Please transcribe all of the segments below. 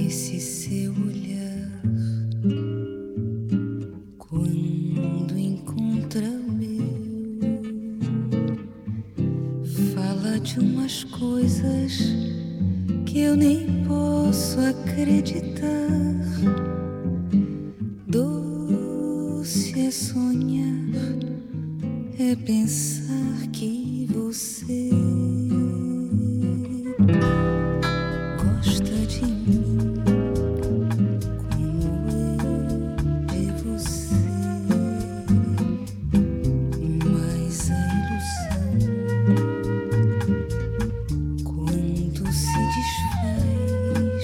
Esse seu olhar, quando encontra o meu, fala de umas coisas que eu nem posso acreditar. Doce é sonhar, é pensar que você gosta de mim como eu de você. Mas a ilusão, quando se desfaz,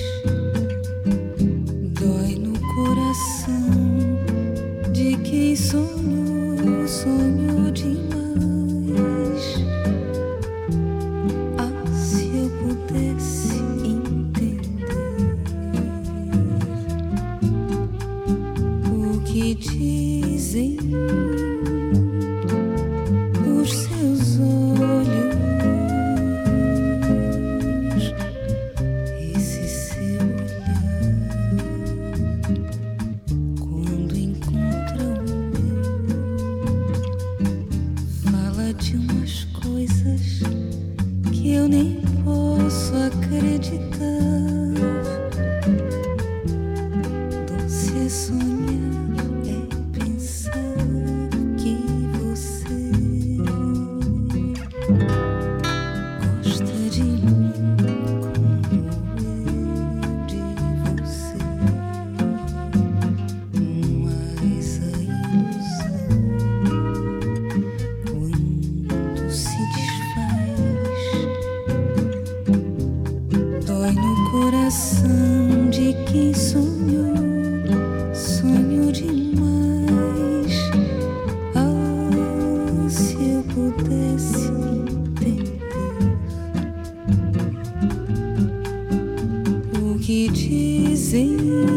dói no coração de quem sonhou, sonhou demais. Ah, se eu pudesse o que dizem os seus olhos, esse seu olhar, quando encontra o meu, fala de umas coisas que eu nem posso acreditar. Doce é sonhar, é pensar que você gosta de mim como eu de você. Mas a ilusão, quando se desfaz, dói no coração de quem sonhou, sonhou demais. Ah, se eu pudesse entender o que dizem